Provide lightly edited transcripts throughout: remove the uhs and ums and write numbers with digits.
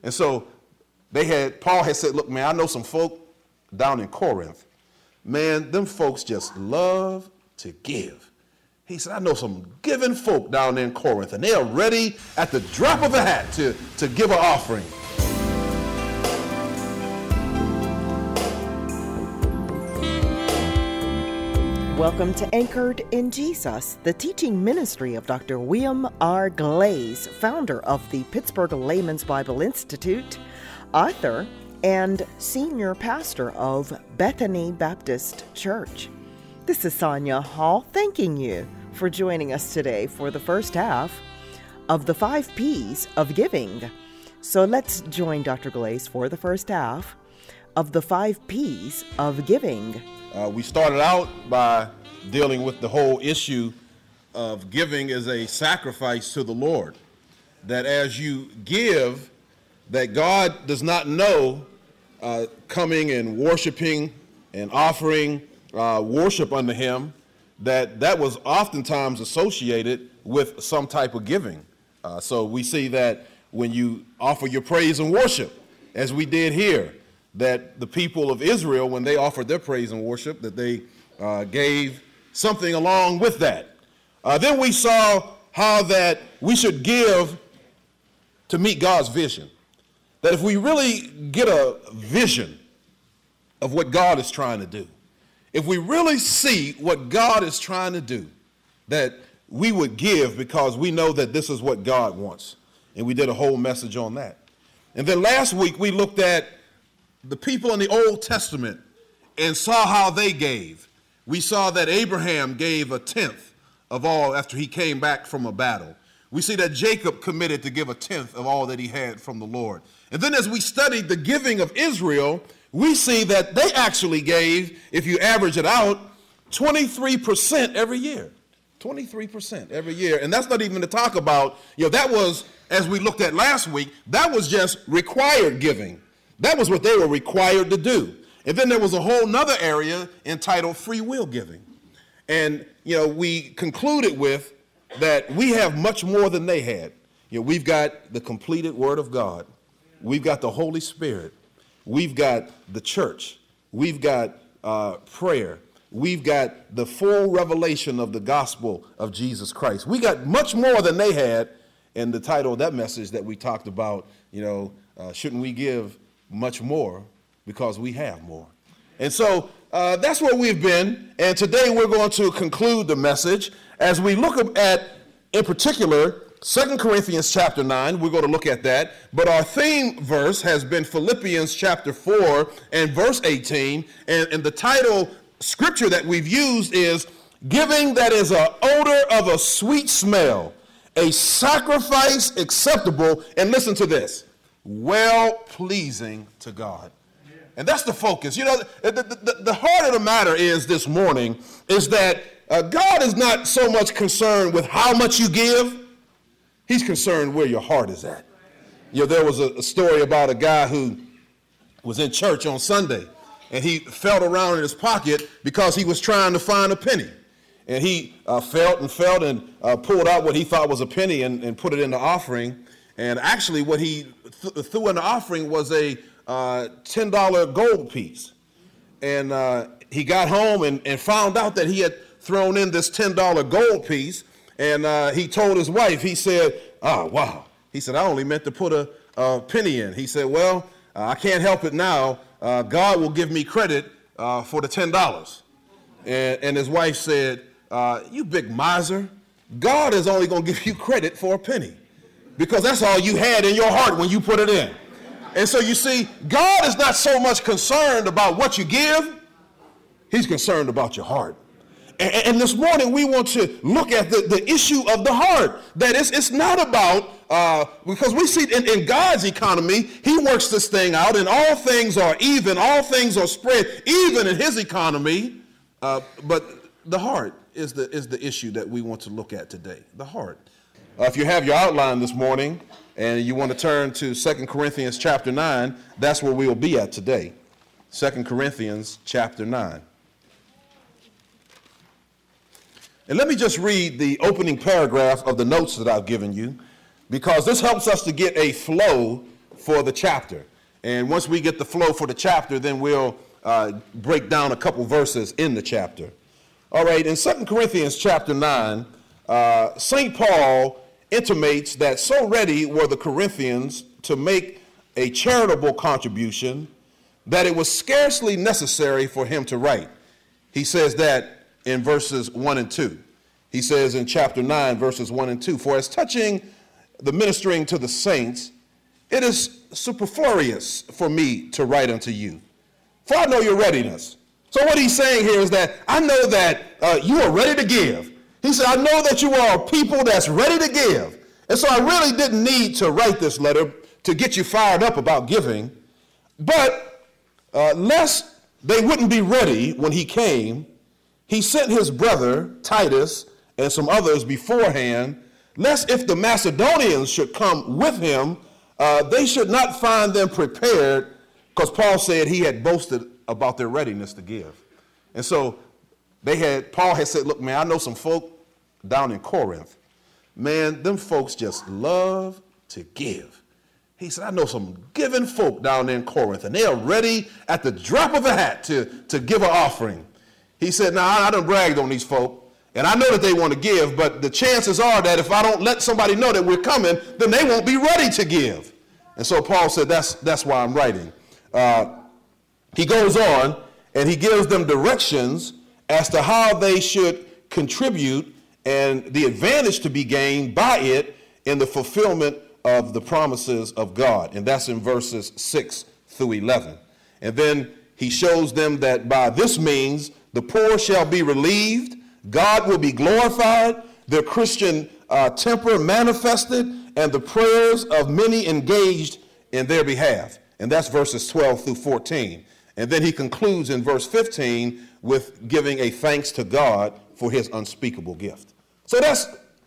And so Paul had said, look, man, I know some folk down in Corinth. Man, them folks just love to give. He said, I know some giving folk down there in Corinth, and they are ready at the drop of a hat to give an offering. Welcome to Anchored in Jesus, the teaching ministry of Dr. William R. Glaze, founder of the Pittsburgh Layman's Bible Institute, author, and senior pastor of Bethany Baptist Church. This is Sonia Hall thanking you for joining us today for the first half of the 5 P's of giving. So let's join Dr. Glaze for the first half of the 5 P's of giving. We started out by dealing with the whole issue of giving as a sacrifice to the Lord. That as you give, that God does not know coming and worshiping and offering worship unto him, that was oftentimes associated with some type of giving. So we see that when you offer your praise and worship, as we did here, that the people of Israel, when they offered their praise and worship, that they gave something along with that. Then we saw how that we should give to meet God's vision. That if we really get a vision of what God is trying to do, if we really see what God is trying to do, that we would give because we know that this is what God wants. And we did a whole message on that. And then last week we looked at the people in the Old Testament and saw how they gave. We saw that Abraham gave 1/10 of all after he came back from a battle. We see that Jacob committed to give 1/10 of all that he had from the Lord. And then as we studied the giving of Israel, we see that they actually gave, if you average it out, 23% every year. 23% every year. And that's not even to talk about, that was, as we looked at last week, that was just required giving. That was what they were required to do. And then there was a whole nother area entitled free will giving. And, we concluded with that we have much more than they had. We've got the completed Word of God. We've got the Holy Spirit. We've got the church. We've got prayer. We've got the full revelation of the gospel of Jesus Christ. We got much more than they had. And the title of that message that we talked about, shouldn't we give much more because we have more. And so that's where we've been. And today we're going to conclude the message as we look at, in particular, 2 Corinthians chapter 9. We're going to look at that. But our theme verse has been Philippians chapter 4 and verse 18. And the title scripture that we've used is Giving That Is an Odor of a Sweet Smell, a Sacrifice Acceptable, and listen to this, well-pleasing to God. And that's the focus. The heart of the matter is this morning is that God is not so much concerned with how much you give. He's concerned where your heart is at. There was a story about a guy who was in church on Sunday, and he felt around in his pocket because he was trying to find a penny. And he felt and pulled out what he thought was a penny and put it in the offering. And actually what he threw in the offering was a $10 gold piece. And he got home and found out that he had thrown in this $10 gold piece. And he told his wife, he said, oh, wow. He said, I only meant to put a penny in. He said, well, I can't help it now. God will give me credit for the $10. And his wife said, you big miser. God is only going to give you credit for a penny, because that's all you had in your heart when you put it in. And so you see, God is not so much concerned about what you give. He's concerned about your heart. And this morning we want to look at the issue of the heart. That it's not about, because we see in God's economy, he works this thing out and all things are even, all things are spread, even in his economy. But the heart is the issue that we want to look at today, the heart. If you have your outline this morning and you want to turn to 2 Corinthians chapter 9, that's where we will be at today. 2 Corinthians chapter 9. And let me just read the opening paragraph of the notes that I've given you, because this helps us to get a flow for the chapter. And once we get the flow for the chapter, then we'll break down a couple verses in the chapter. All right, in 2 Corinthians chapter 9, St. Paul intimates that so ready were the Corinthians to make a charitable contribution that it was scarcely necessary for him to write. He says that in verses 1 and 2. He says in chapter 9, verses 1 and 2, "For as touching the ministering to the saints, it is superfluous for me to write unto you, for I know your readiness." So what he's saying here is that I know that you are ready to give. He said, I know that you are a people that's ready to give. And so I really didn't need to write this letter to get you fired up about giving. But lest they wouldn't be ready when he came, he sent his brother Titus and some others beforehand, lest if the Macedonians should come with him, they should not find them prepared, because Paul said he had boasted about their readiness to give. And so Paul had said, look, man, I know some folk down in Corinth. Man, them folks just love to give. He said, I know some giving folk down there in Corinth, and they are ready at the drop of a hat to give an offering. He said, now, I done bragged on these folk, and I know that they want to give, but the chances are that if I don't let somebody know that we're coming, then they won't be ready to give. And so Paul said, that's why I'm writing. He goes on, and he gives them directions as to how they should contribute and the advantage to be gained by it in the fulfillment of the promises of God. And that's in verses 6 through 11. And then he shows them that by this means the poor shall be relieved, God will be glorified, their Christian temper manifested, and the prayers of many engaged in their behalf. And that's verses 12 through 14. And then he concludes in verse 15 with giving a thanks to God for his unspeakable gift. So that's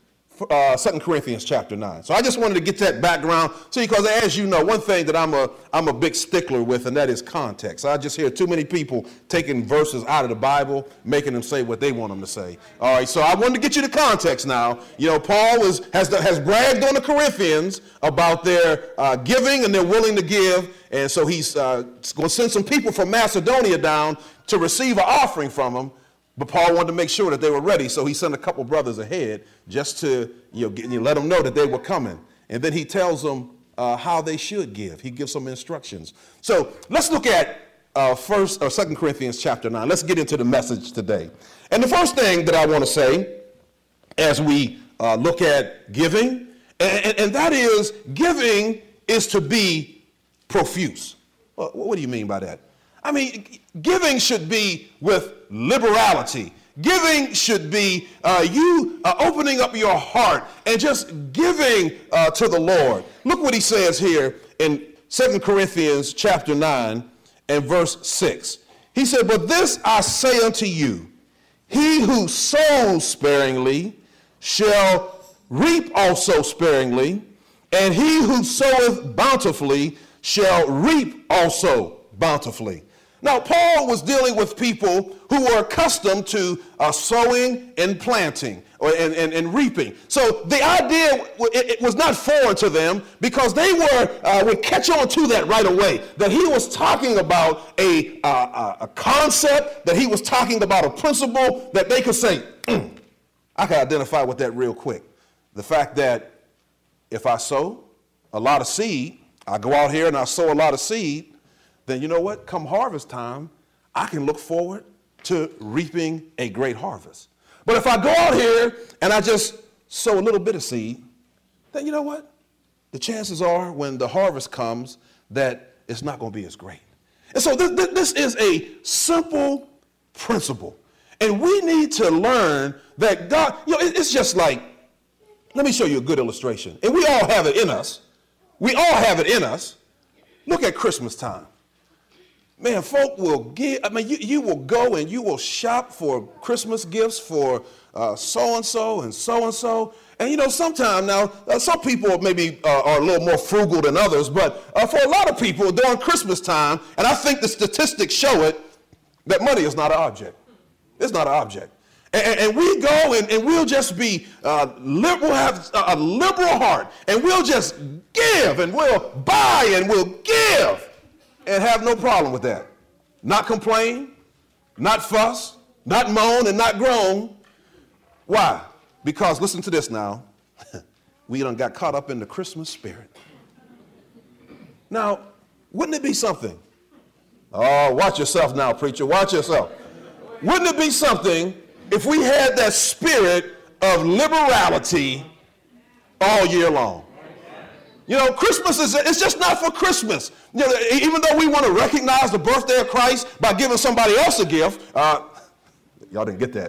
2 Corinthians chapter 9. So I just wanted to get that background. So because as you know, one thing that I'm a big stickler with, and that is context. I just hear too many people taking verses out of the Bible, making them say what they want them to say. All right, so I wanted to get you the context now. You know, Paul has bragged on the Corinthians about their giving, and they're willing to give. And so he's going to send some people from Macedonia down to receive an offering from them. But Paul wanted to make sure that they were ready, so he sent a couple brothers ahead just to let them know that they were coming. And then he tells them how they should give. He gives some instructions. So let's look at 2 Corinthians chapter 9. Let's get into the message today. And the first thing that I want to say as we look at giving, and that is giving is to be profuse. Well, what do you mean by that? I mean, giving should be with liberality. Giving should be you opening up your heart and just giving to the Lord. Look what he says here in 2 Corinthians chapter 9 and verse 6. He said, but this I say unto you, he who sows sparingly shall reap also sparingly, and he who soweth bountifully shall reap also bountifully. Now, Paul was dealing with people who were accustomed to sowing and planting and reaping. So the idea, it was not foreign to them, because they would catch on to that right away, that he was talking about a concept, that he was talking about a principle that they could say, I can identify with that real quick. The fact that if I sow a lot of seed, I go out here and I sow a lot of seed, then you know what? Come harvest time, I can look forward to reaping a great harvest. But if I go out here and I just sow a little bit of seed, then you know what? The chances are when the harvest comes that it's not going to be as great. And so this is a simple principle. And we need to learn that God, it's just like, let me show you a good illustration. And we all have it in us. We all have it in us. Look at Christmas time. Man, folk will give, you will go and you will shop for Christmas gifts for so-and-so and so-and-so. And, sometimes now, some people maybe are a little more frugal than others, but for a lot of people during Christmas time, and I think the statistics show it, that money is not an object. It's not an object. And we go and we'll just be, we'll have a liberal heart, and we'll just give, and we'll buy, and we'll give, and have no problem with that. Not complain, not fuss, not moan, and not groan. Why? Because, listen to this now, we done got caught up in the Christmas spirit. Now, wouldn't it be something? Oh, watch yourself now, preacher, watch yourself. Wouldn't it be something if we had that spirit of liberality all year long? You know, Christmas it's just not for Christmas. You know, even though we want to recognize the birthday of Christ by giving somebody else a gift, y'all didn't get that.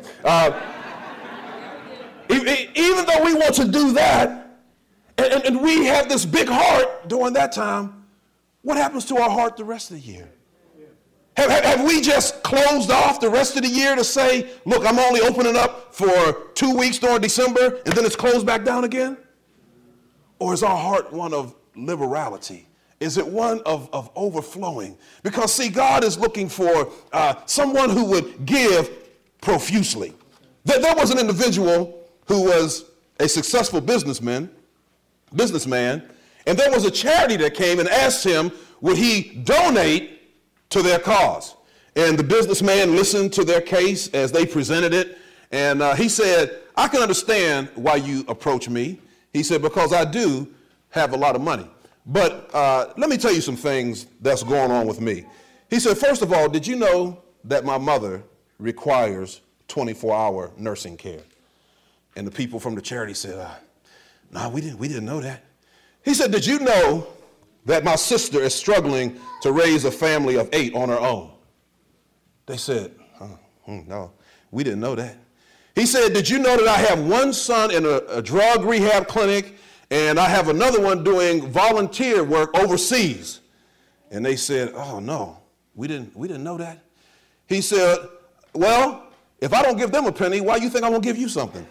Even though we want to do that, and we have this big heart during that time, what happens to our heart the rest of the year? Have we just closed off the rest of the year to say, look, I'm only opening up for 2 weeks during December, and then it's closed back down again? Or is our heart one of liberality? Is it one of overflowing? Because, see, God is looking for someone who would give profusely. There was an individual who was a successful businessman, and there was a charity that came and asked him, would he donate to their cause? And the businessman listened to their case as they presented it, and he said, I can understand why you approach me. He said, because I do have a lot of money. But let me tell you some things that's going on with me. He said, first of all, did you know that my mother requires 24-hour nursing care? And the people from the charity said, no, we didn't know that. He said, did you know that my sister is struggling to raise a family of 8 on her own? They said, no, we didn't know that. He said, did you know that I have one son in a drug rehab clinic, and I have another one doing volunteer work overseas? And they said, oh, no, we didn't know that. He said, well, if I don't give them a penny, why do you think I'm going to give you something?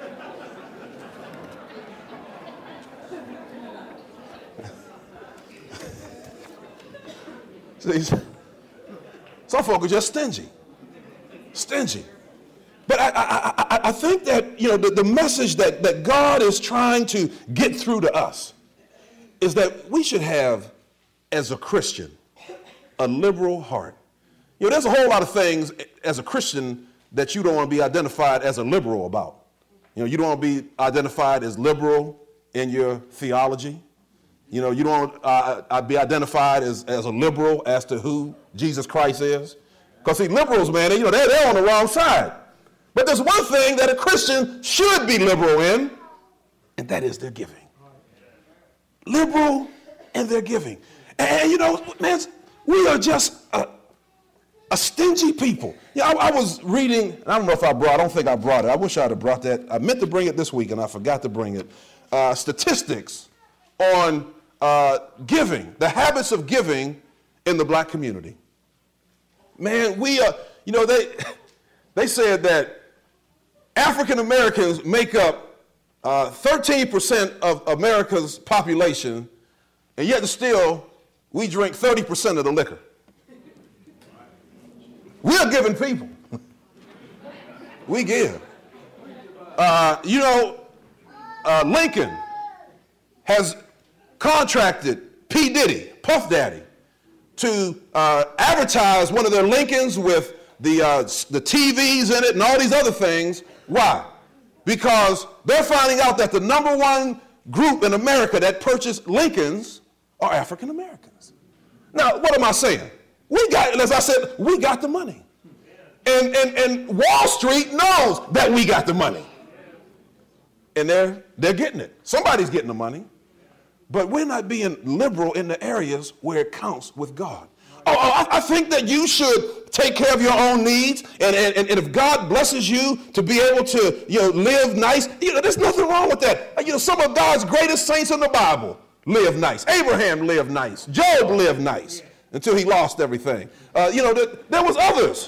Some folk are just stingy. But I think that, you know, the message that God is trying to get through to us is that we should have, as a Christian, a liberal heart. You know, there's a whole lot of things as a Christian that you don't want to be identified as a liberal about. You know, you don't want to be identified as liberal in your theology. You know, you don't be identified as a liberal as to who Jesus Christ is. Because, see, liberals, man, they're on the wrong side. But there's one thing that a Christian should be liberal in, and that is their giving. Liberal in their giving. And you know, man, we are just a stingy people. Yeah, I was reading, I don't think I brought it. I wish I'd have brought that. I meant to bring it this week, and I forgot to bring it. Statistics on giving, the habits of giving in the black community. Man, they said that African Americans make up 13% of America's population, and yet still we drink 30% of the liquor. We're giving people. We give. Lincoln has contracted P. Diddy, Puff Daddy, to advertise one of their Lincolns with the TVs in it and all these other things. Why? Because they're finding out that the number one group in America that purchased Lincolns are African Americans. Now, what am I saying? As I said, we got the money. And Wall Street knows that we got the money. And they're getting it. Somebody's getting the money. But we're not being liberal in the areas where it counts with God. I think that you should take care of your own needs, and if God blesses you to be able to, live nice, there's nothing wrong with that. Some of God's greatest saints in the Bible live nice. Abraham lived nice. Job lived nice until he lost everything. There was others.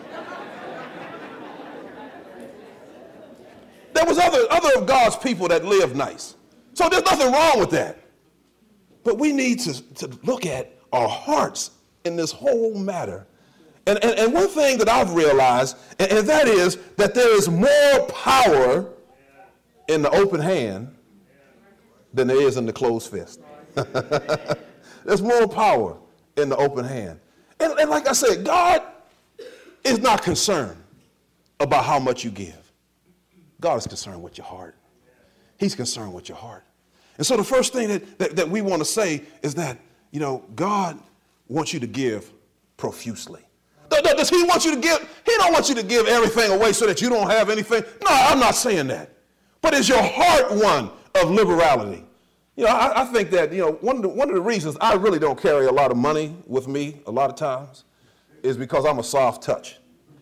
There was other of God's people that lived nice. So there's nothing wrong with that. But we need to look at our hearts in this whole matter And one thing that I've realized, and that is that there is more power in the open hand than there is in the closed fist. There's more power in the open hand. And like I said, God is not concerned about how much you give. God is concerned with your heart. He's concerned with your heart. And so the first thing that we want to say is that, God wants you to give profusely. Does he want you to give? He don't want you to give everything away so that you don't have anything. No, I'm not saying that. But is your heart one of liberality? I think that, one of the reasons I really don't carry a lot of money with me a lot of times is because I'm a soft touch.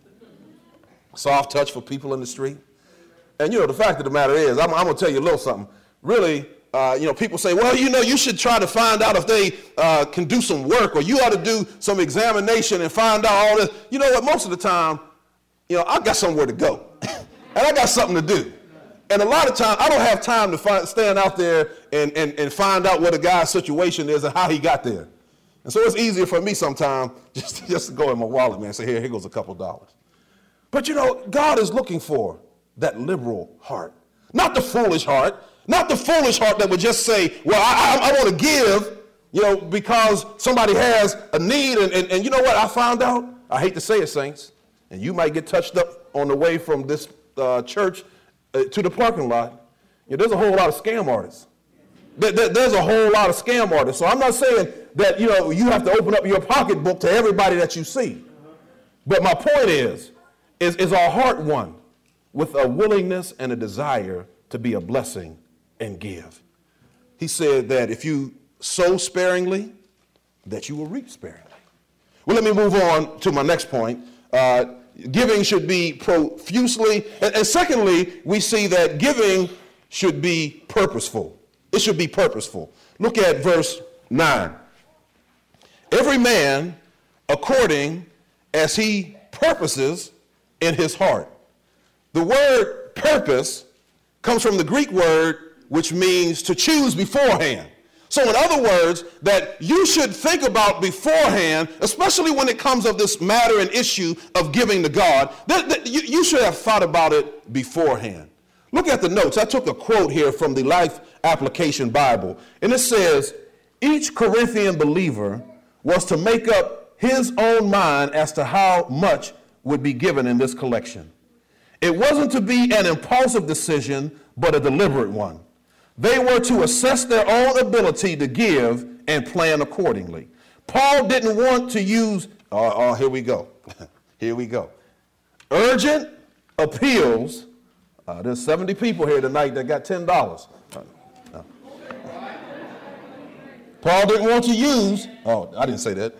Soft touch for people in the street. And, the fact of the matter is, I'm going to tell you a little something. Really, people say, well, you should try to find out if they can do some work, or you ought to do some examination and find out all this. You know what? Most of the time, I got somewhere to go. And I got something to do. And a lot of times, I don't have time to stand out there and find out what a guy's situation is and how he got there. And so it's easier for me sometimes just to go in my wallet, man, and say, here goes a couple dollars. But, God is looking for that liberal heart. Not the foolish heart. Not the foolish heart that would just say, well, I want to give, because somebody has a need. And you know what I found out? I hate to say it, saints, and you might get touched up on the way from this church to the parking lot. There's a whole lot of scam artists. There's a whole lot of scam artists. So I'm not saying that, you have to open up your pocketbook to everybody that you see. But my point is our heart one with a willingness and a desire to be a blessing and give? He said that if you sow sparingly, that you will reap sparingly. Well, let me move on to my next point. Giving should be profusely. And secondly, we see that giving should be purposeful. It should be purposeful. Look at verse 9. Every man according as he purposes in his heart. The word purpose comes from the Greek word which means to choose beforehand. So in other words, that you should think about beforehand, especially when it comes of this matter and issue of giving to God, you should have thought about it beforehand. Look at the notes. I took a quote here from the Life Application Bible, and it says, each Corinthian believer was to make up his own mind as to how much would be given in this collection. It wasn't to be an impulsive decision, but a deliberate one. They were to assess their own ability to give and plan accordingly. Paul didn't want to use, here we go. Here we go. Urgent appeals. There's 70 people here tonight that got $10. Paul didn't want to use, I didn't say that.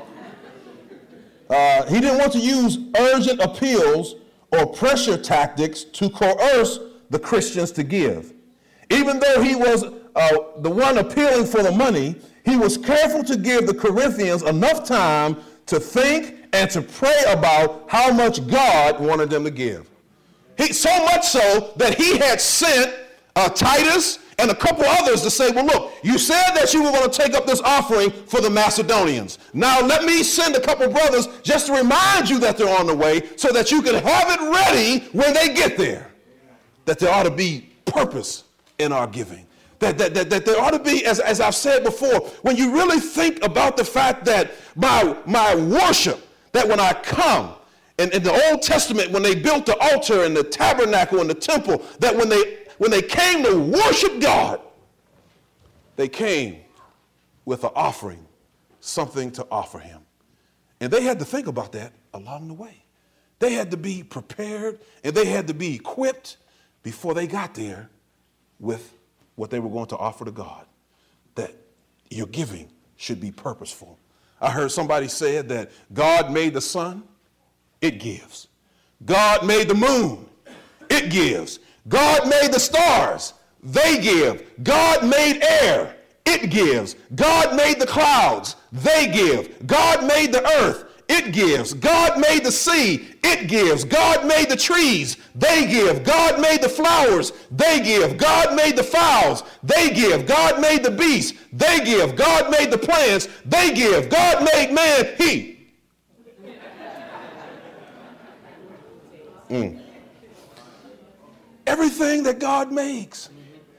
He didn't want to use urgent appeals or pressure tactics to coerce the Christians to give. Even though he was the one appealing for the money, he was careful to give the Corinthians enough time to think and to pray about how much God wanted them to give. So much so that he had sent Titus and a couple others to say, well, look, you said that you were going to take up this offering for the Macedonians. Now let me send a couple brothers just to remind you that they're on the way so that you can have it ready when they get there. That there ought to be purpose in our giving. That there ought to be, as I've said before, when you really think about the fact that my worship, that when I come, in the Old Testament, when they built the altar and the tabernacle and the temple, that when they came to worship God, they came with an offering, something to offer him. And they had to think about that along the way. They had to be prepared and they had to be equipped before they got there with what they were going to offer to God. That your giving should be purposeful. I heard somebody say that God made the sun, it gives. God made the moon, it gives. God made the stars, they give. God made air, it gives. God made the clouds, they give. God made the earth, it gives. God made the sea, it gives. God made the trees, they give. God made the flowers, they give. God made the fowls, they give. God made the beasts, they give. God made the plants, they give. God made man, he. Everything that God makes.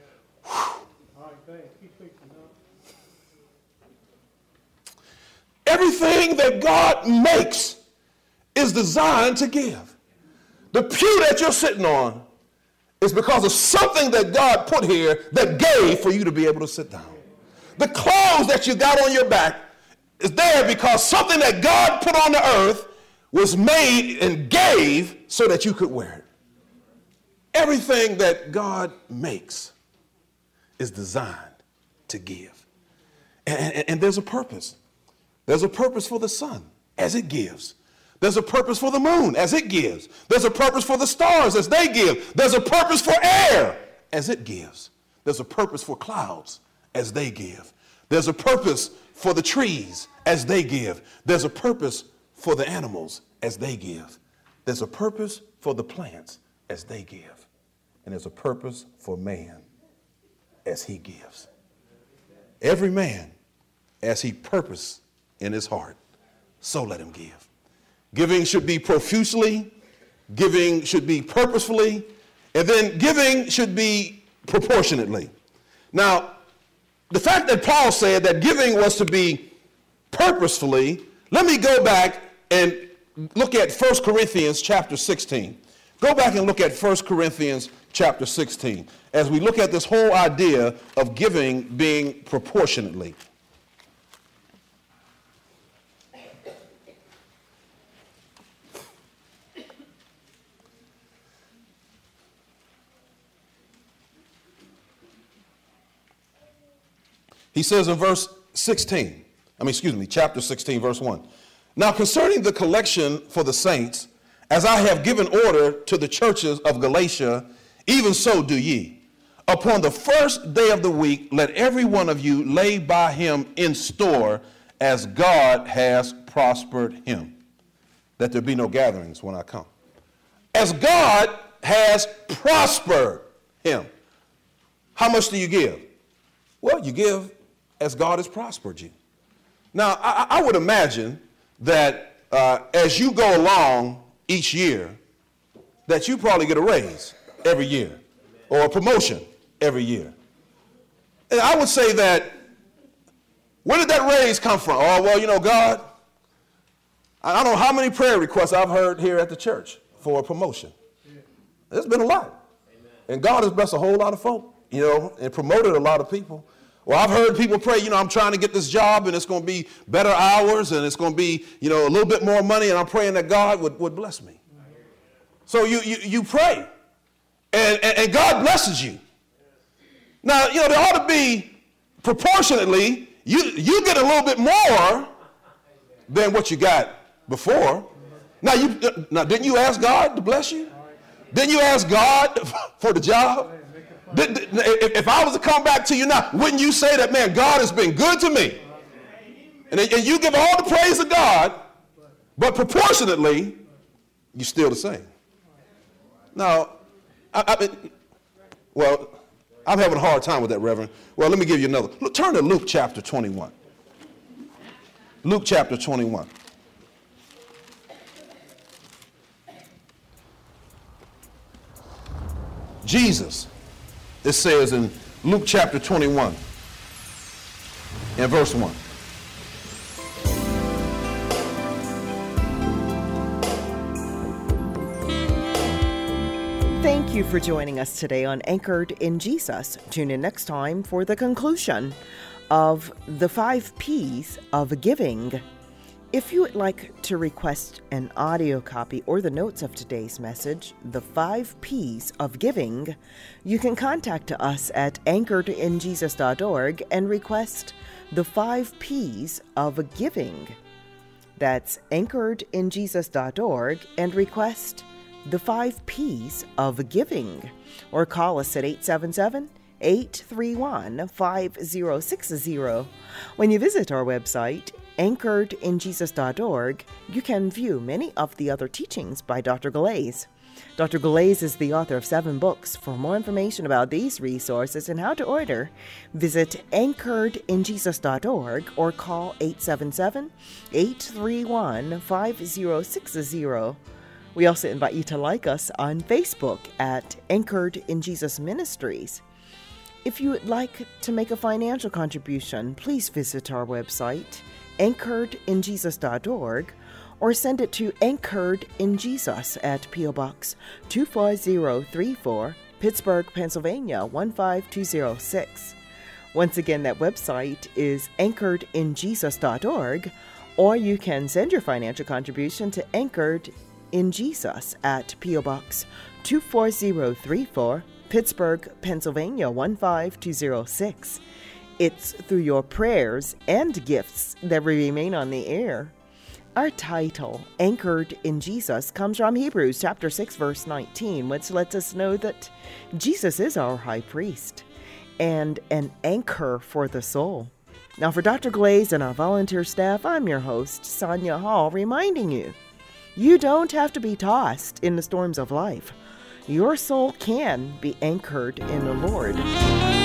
Everything that God makes is designed to give. The pew that you're sitting on is because of something that God put here that gave for you to be able to sit down. The clothes that you got on your back is there because something that God put on the earth was made and gave so that you could wear it. Everything that God makes is designed to give. And there's a purpose. There's a purpose for the sun as it gives. There's a purpose for the moon as it gives. There's a purpose for the stars as they give. There's a purpose for air as it gives. There's a purpose for clouds as they give. There's a purpose for the trees as they give. There's a purpose for the animals as they give. There's a purpose for the plants as they give. And there's a purpose for man as he gives. Every man as he purpose in his heart, so let him give. Giving should be profusely, giving should be purposefully, and then giving should be proportionately. Now, the fact that Paul said that giving was to be purposefully, let me go back and look at 1 Corinthians chapter 16. Go back and look at 1 Corinthians chapter 16 as we look at this whole idea of giving being proportionately. He says in chapter 16, verse 1. Now concerning the collection for the saints, as I have given order to the churches of Galatia, even so do ye. Upon the first day of the week, let every one of you lay by him in store as God has prospered him, that there be no gatherings when I come. As God has prospered him. How much do you give? Well, you give as God has prospered you. Now, I would imagine that as you go along each year, that you probably get a raise every year or a promotion every year. And I would say that, where did that raise come from? Oh, well, God, I don't know how many prayer requests I've heard here at the church for a promotion. There's been a lot. And God has blessed a whole lot of folk, and promoted a lot of people. Well, I've heard people pray, I'm trying to get this job and it's going to be better hours and it's going to be, a little bit more money, and I'm praying that God would bless me. So you pray and God blesses you. Now, there ought to be proportionately, you get a little bit more than what you got before. Now, didn't you ask God to bless you? Didn't you ask God for the job? If I was to come back to you now, wouldn't you say that, man, God has been good to me? And you give all the praise to God, but proportionately, you're still the same. Now, I'm having a hard time with that, Reverend. Well, let me give you another. Look, turn to Luke chapter 21. Luke chapter 21. Jesus, it says in Luke chapter 21 and verse 1. Thank you for joining us today on Anchored in Jesus. Tune in next time for the conclusion of the 5 P's of giving. If you would like to request an audio copy or the notes of today's message, the 5 P's of giving, you can contact us at anchoredinjesus.org and request the 5 P's of giving. That's anchoredinjesus.org and request the 5 P's of giving. Or call us at 877-831-5060. When you visit our website, anchoredinjesus.org, you can view many of the other teachings by Dr. Galais. Dr. Galais is the author of 7 books. For more information about these resources and how to order, visit anchoredinjesus.org or call 877-831-5060. We also invite you to like us on Facebook at Anchored in Jesus Ministries. If you would like to make a financial contribution, please visit our website, anchoredinjesus.org, or send it to Anchored in Jesus at P.O. Box 24034, Pittsburgh, Pennsylvania 15206. Once again, that website is anchoredinjesus.org, or you can send your financial contribution to Anchored in Jesus at P.O. Box 24034, Pittsburgh, Pennsylvania 15206. It's through your prayers and gifts that we remain on the air. Our title, Anchored in Jesus, comes from Hebrews chapter 6, verse 19, which lets us know that Jesus is our high priest and an anchor for the soul. Now, for Dr. Glaze and our volunteer staff, I'm your host, Sonia Hall, reminding you, you don't have to be tossed in the storms of life. Your soul can be anchored in the Lord.